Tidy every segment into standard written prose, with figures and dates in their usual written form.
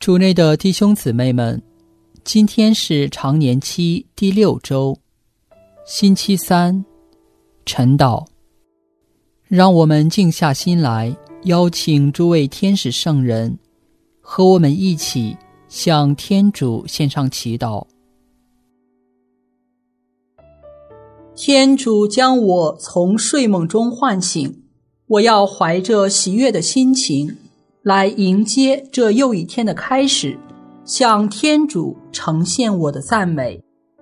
主内的弟兄姊妹们，今天是常年期第6周，星期三，晨祷。让我们静下心来，邀请诸位天使圣人和我们一起向天主献上祈祷。天主将我从睡梦中唤醒，我要怀着喜悦的心情来迎接这又一天的开始，向天主呈现我的赞美。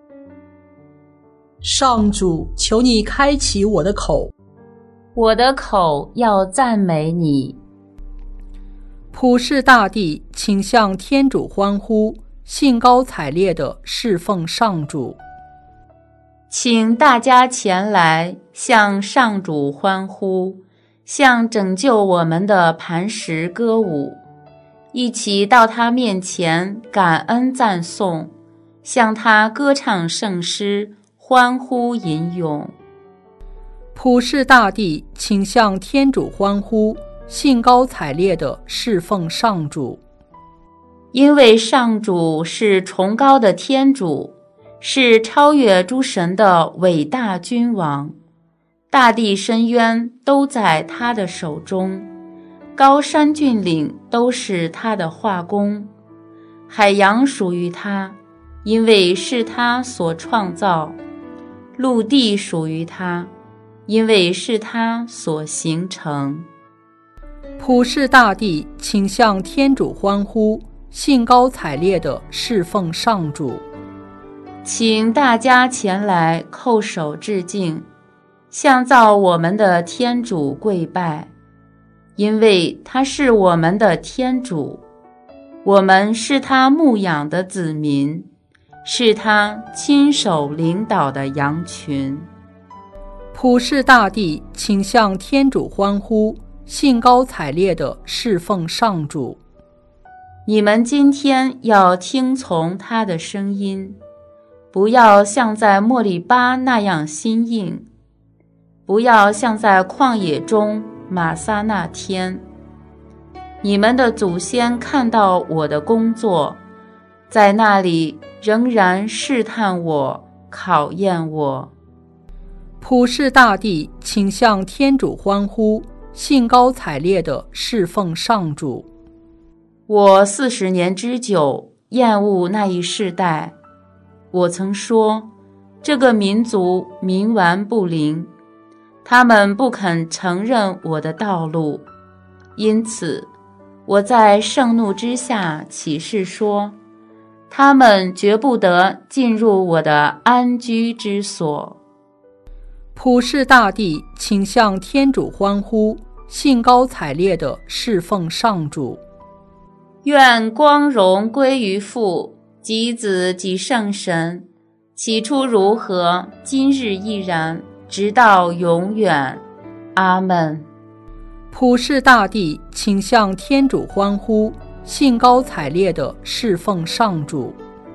上主，求你开启我的口， 我的口要赞美你。 普世大地，请向天主欢呼，兴高采烈地侍奉上主。 请大家前来向上主欢呼，向拯救我们的磐石歌舞，一起到他面前感恩赞颂，向他歌唱圣诗，欢呼吟咏。 普世大地，请向天主欢呼，兴高采烈地侍奉上主。 因为上主是崇高的天主，是超越诸神的伟大君王，大地深渊都在他的手中，高山峻岭都是他的画工，海洋属于他，因为是他所创造，陆地属于他，因为是他所形成。 普世大地，请向天主欢呼，兴高采烈地侍奉上主。 请大家前来叩首致敬，向造我们的天主跪拜，因为他是我们的天主，我们是他牧养的子民，是他亲手领导的羊群。 普世大地，请向天主欢呼，兴高采烈地侍奉上主。 你们今天要听从他的声音，不要像在莫利巴那样心硬，不要像在旷野中玛撒那天。你们的祖先看到我的工作，在那里仍然试探我，考验我。 普世大地，请向天主欢呼，兴高采烈地侍奉上主。 我40年之久，厌恶那一世代。我曾说，这个民族冥顽不灵，他们不肯承认我的道路，因此我在盛怒之下起誓说，他们绝不得进入我的安居之所。 普世大地，请向天主欢呼，兴高采烈地侍奉上主。 愿光荣归于父及子及圣神，起初如何，今日亦然，直到永远。阿们。 普世大地，请向天主欢呼，兴高采烈地侍奉上主。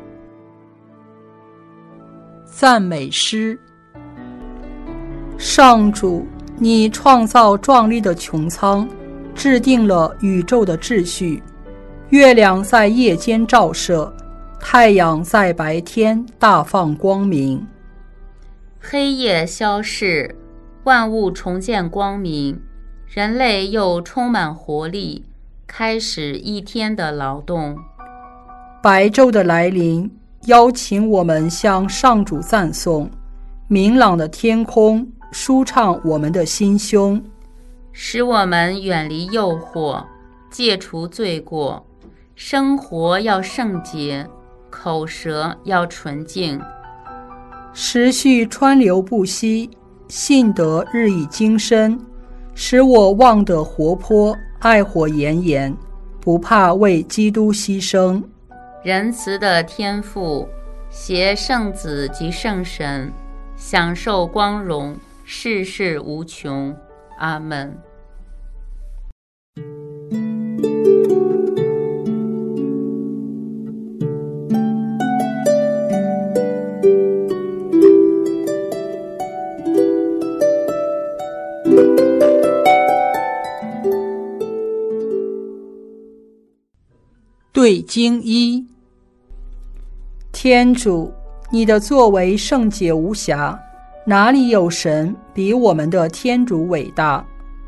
赞美诗。上主，你创造壮丽的穹苍，制定了宇宙的秩序，月亮在夜间照射，太阳在白天大放光明。 黑夜消逝，万物重见光明，人类又充满活力，开始一天的劳动。 白昼的来临，邀请我们向上主赞颂，明朗的天空舒畅我们的心胸， 使我们远离诱惑，戒除罪过。生活要圣洁，口舌要纯净， 时序川流不息，信德日益精深，使我望得活泼，爱火炎炎，不怕为基督牺牲。 仁慈的天父，携圣子及圣神，享受光荣，世世无穷。阿们。 对经一。天主，你的作为圣洁无瑕，哪里有神比我们的天主伟大？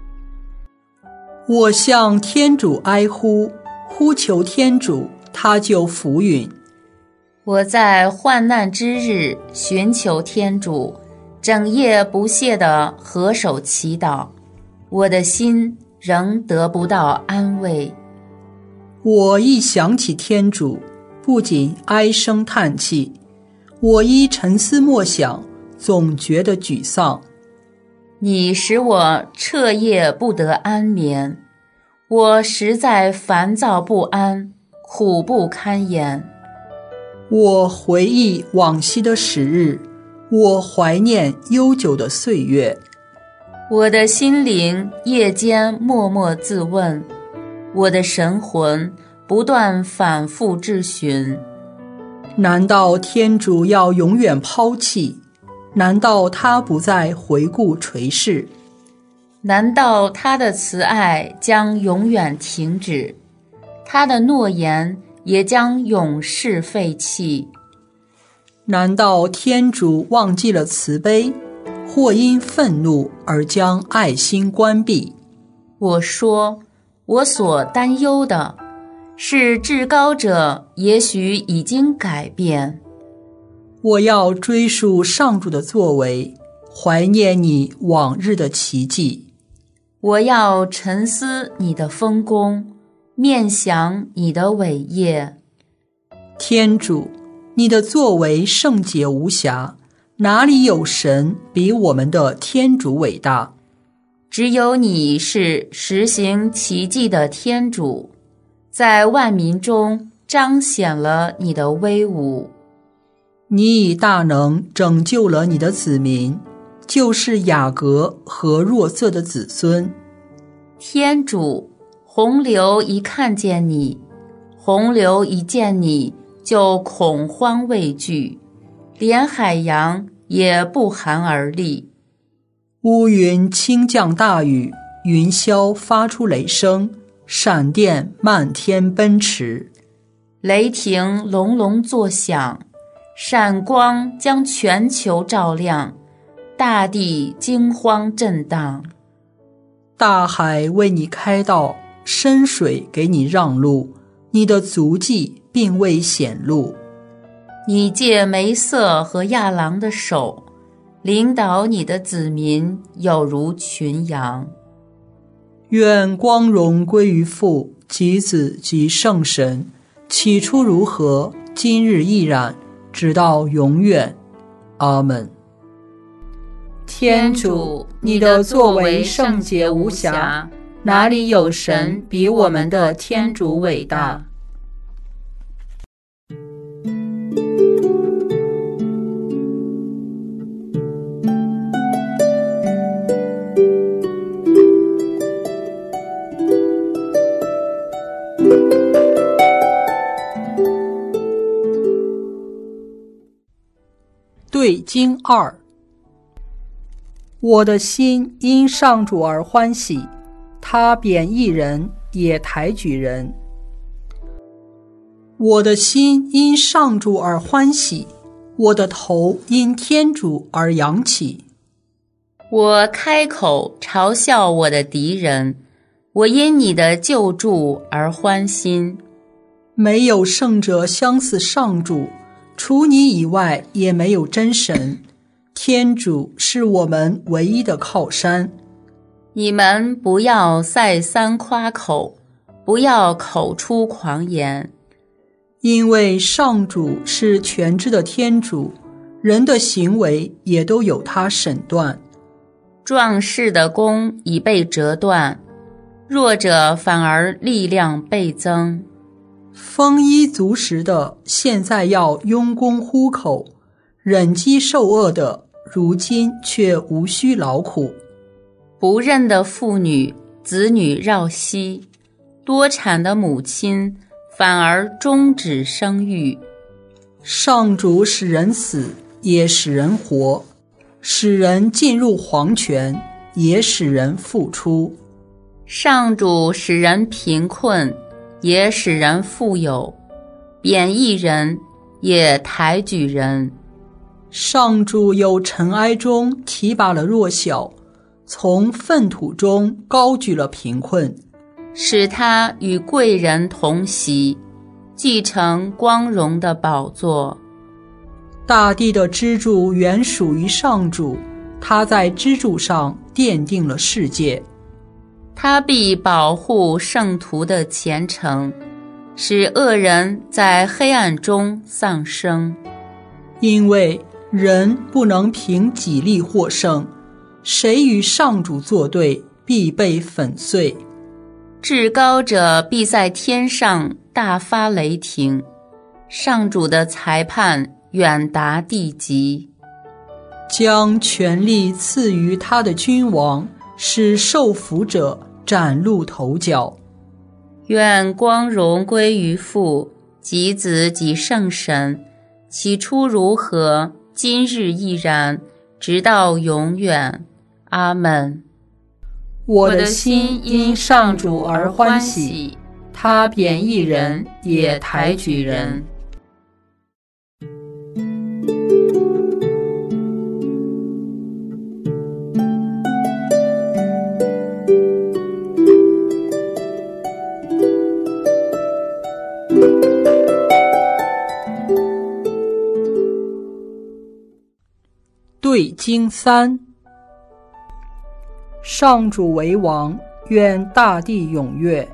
我向天主哀呼，呼求天主，他就俯允。 我在患难之日寻求天主，整夜不懈地合手祈祷，我的心仍得不到安慰。 我一想起天主，不仅唉声叹气，我一沉思默想，总觉得沮丧。 你使我彻夜不得安眠，我实在烦躁不安，苦不堪言。 我回忆往昔的时日，我怀念悠久的岁月。 我的心灵夜间默默自问，我的神魂不断反复质询： 难道天主要永远抛弃？难道他不再回顾垂视？ 难道他的慈爱将永远停止？他的诺言也将永世废弃？ 难道天主忘记了慈悲，或因愤怒而将爱心关闭？ 我说，我所担忧的是至高者也许已经改变。 我要追溯上主的作为，怀念你往日的奇迹。 我要沉思你的丰功，面想你的伟业。 天主，你的作为圣洁无瑕，哪里有神比我们的天主伟大？ 只有你是实行奇迹的天主，在万民中彰显了你的威武。 你以大能拯救了你的子民，就是雅各和若瑟的子孙。 天主，洪流一看见你，洪流一见你就恐慌畏惧，连海洋也不寒而栗。 乌云倾降大雨，云霄发出雷声，闪电漫天奔驰， 雷霆隆隆作响，闪光将全球照亮，大地惊慌震荡。 大海为你开道，深水给你让路，你的足迹并未显露。 你借梅瑟和亚郎的手，领导你的子民有如群羊。 愿光荣归于父及子及圣神，起初如何，今日亦然，直到永远。阿们。天主，你的作为圣洁无瑕，哪里有神比我们的天主伟大？对经二。我的心因上主而欢喜，他贬义人，也抬举人。我的心因上主而欢喜，我的头因天主而扬起。 我开口嘲笑我的敌人，我因你的救助而欢心。 没有圣者相似上主，除你以外也没有真神。天主是我们唯一的靠山。 你们不要再三夸口，不要口出狂言。 因为上主是全知的天主，人的行为也都有他审断。 壮士的弓已被折断，弱者反而力量倍增。 丰衣足食的现在要拥弓呼口，忍饥受饿的如今却无需劳苦。 不妊的妇女子女绕膝，多产的母亲反而终止生育。 上主使人死，也使人活，使人进入黄泉，也使人复出。 上主使人贫困， 也使人富有；贬义人，也抬举人。 上主由尘埃中提拔了弱小，从粪土中高举了贫困， 使他与贵人同席，继承光荣的宝座。 大地的支柱原属于上主，他在支柱上奠定了世界。 他必保护圣徒的虔诚，使恶人在黑暗中丧生。 因为人不能凭己力获胜，谁与上主作对，必被粉碎。 至高者必在天上大发雷霆，上主的裁判远达地极， 将权力赐予他的君王，使受福者崭露头角。 愿光荣归于父及子及圣神，起初如何，今日亦然，直到永远。阿们。 我的心因上主而欢喜，他贬义人，也抬举人。对经3。上主为王，愿大地踊跃。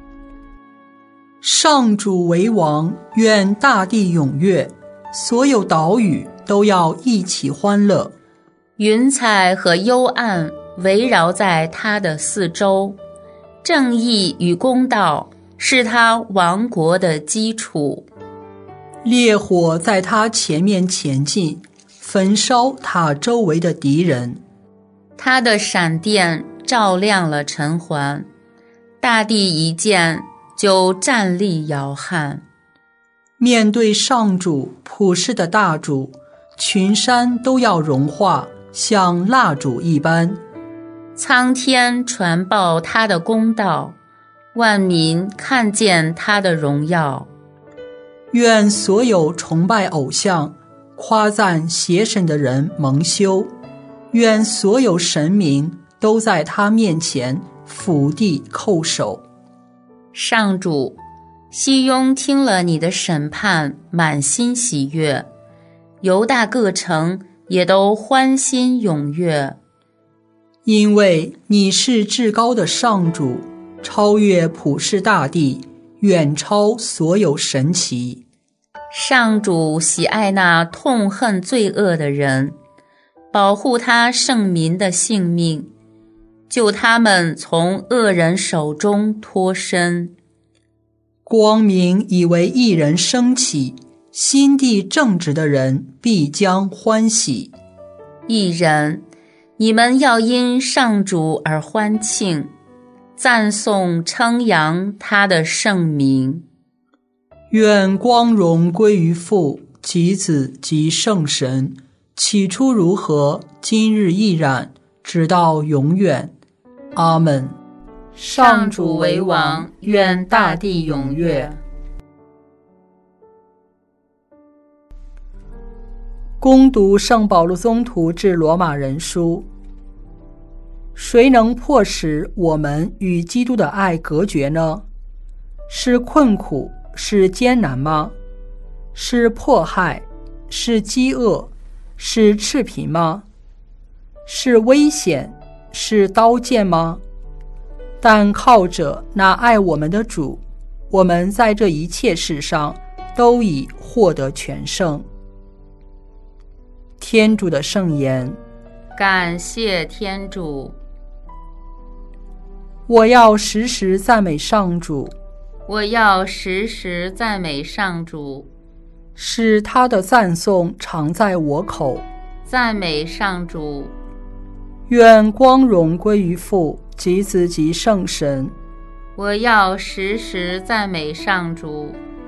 上主为王，愿大地踊跃，所有岛屿都要一起欢乐。 云彩和幽暗围绕在他的四周，正义与公道是他王国的基础。 烈火在他前面前进，焚烧他周围的敌人。 他的闪电照亮了尘寰，大地一见就站立摇撼。 面对上主普世的大主，群山都要融化，像蜡烛一般。 苍天传报他的公道，万民看见他的荣耀。 愿所有崇拜偶像、夸赞邪神的人蒙羞，愿所有神明都在他面前俯地叩首。 上主，西雍听了你的审判，满心喜悦，犹大各城也都欢欣踊跃。 因为你是至高的上主，超越普世大地，远超所有神奇。 上主喜爱那痛恨罪恶的人，保护他圣民的性命，救他们从恶人手中脱身。 光明已为一人升起，心地正直的人必将欢喜。 一人，你们要因上主而欢庆，赞颂称扬他的圣名。 愿光荣归于父及子及圣神，起初如何，今日亦然，直到永远。阿们。 上主为王，愿大地踊跃。 恭读圣保禄宗徒致罗马人书。谁能迫使我们与基督的爱隔绝呢？是困苦，是艰难吗？是迫害，是饥饿，是赤贫吗？是危险，是刀剑吗？但靠着那爱我们的主，我们在这一切事上都已获得全胜。天主的圣言。 感谢天主。 我要时时赞美上主， 我要时时赞美上主， 使他的赞颂常在我口。 赞美上主。 愿光荣归于父及子及圣神。 我要时时赞美上主。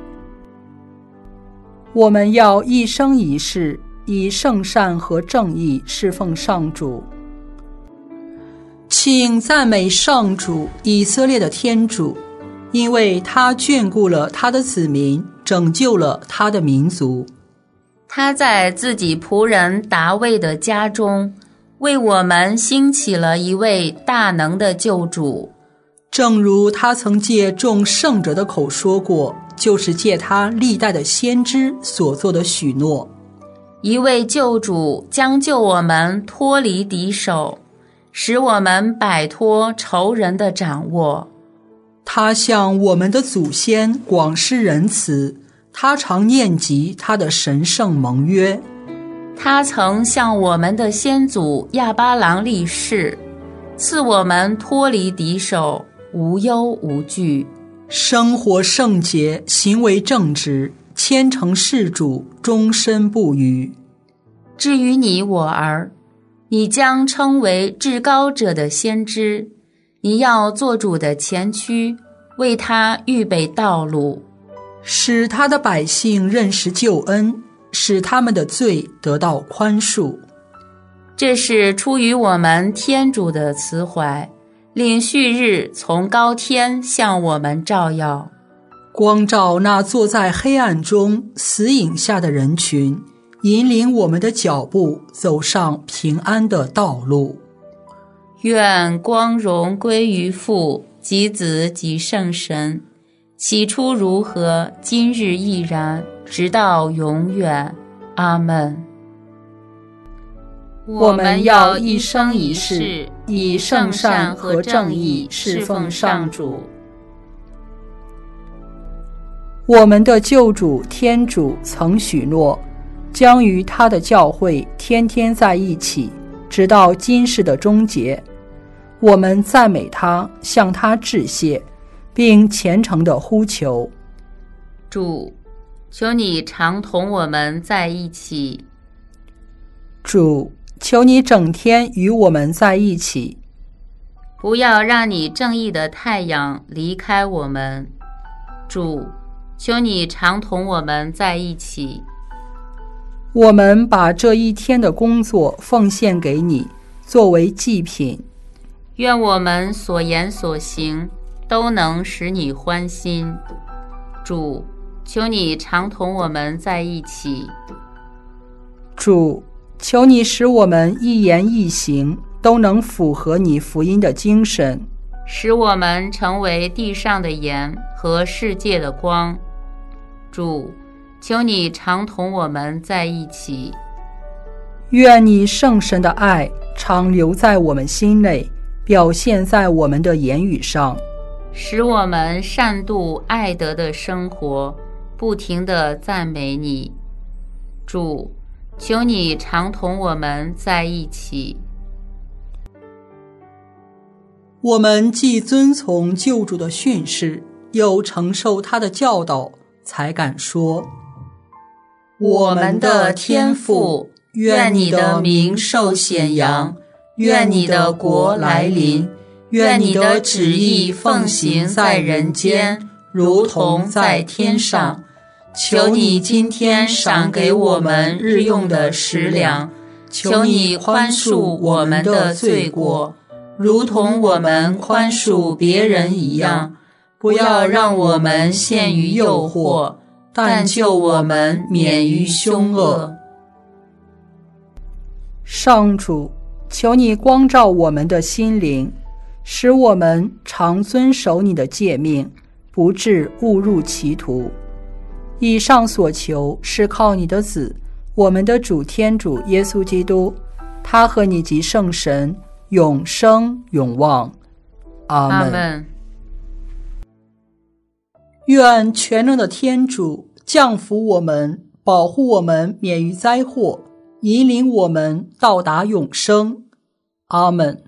我们要一生一世以圣善和正义侍奉上主。请赞美上主，以色列的天主， 因为他眷顾了他的子民，拯救了他的民族。 他在自己仆人达味的家中，为我们兴起了一位大能的救主， 正如他曾借众圣者的口说过，就是借他历代的先知所做的许诺。 一位救主将救我们脱离敌手，使我们摆脱仇人的掌握。 他向我们的祖先广施仁慈，他常念及他的神圣盟约。 他曾向我们的先祖亚巴郎立誓，赐我们脱离敌手，无忧无惧， 生活圣洁，行为正直，虔诚事主，终身不渝。 至于你我儿，你将称为至高者的先知，你要做主的前驱，为他预备道路， 使他的百姓认识救恩，使他们的罪得到宽恕。 这是出于我们天主的慈怀，令旭日从高天向我们照耀， 光照那坐在黑暗中死影下的人群，引领我们的脚步走上平安的道路。 愿光荣归于父及子及圣神，起初如何，今日亦然，直到永远。阿们。 我们要一生一世以圣善和正义侍奉上主。我们的救主天主曾许诺，将与他的教会天天在一起，直到今世的终结。我们赞美他，向他致谢，并虔诚地呼求： 主，求你常同我们在一起。 主，求你整天与我们在一起， 不要让你正义的太阳离开我们。主，求你常同我们在一起。 我们把这一天的工作奉献给你，作为祭品。 愿我们所言所行都能使你欢心。主，求你常同我们在一起。 主，求你使我们一言一行都能符合你福音的精神， 使我们成为地上的盐和世界的光。主，求你常同我们在一起。 愿你圣神的爱常留在我们心内，表现在我们的言语上， 使我们善度爱德的生活，不停地赞美你。主，求你常同我们在一起。 我们既遵从救主的训示，又承受他的教导，才敢说：我们的天父，愿你的名受显扬，愿你的国来临，愿你的旨意奉行在人间，如同在天上。求你今天赏给我们日用的食粮，求你宽恕我们的罪过，如同我们宽恕别人一样。不要让我们陷于诱惑，但救我们免于凶恶。上主，求你光照我们的心灵，使我们常遵守你的诫命，不致误入歧途。以上所求是靠你的子，我们的主天主耶稣基督，他和你及圣神永生永望。阿们。愿全能的天主降福我们，保护我们免于灾祸，引领我们到达永生。阿们。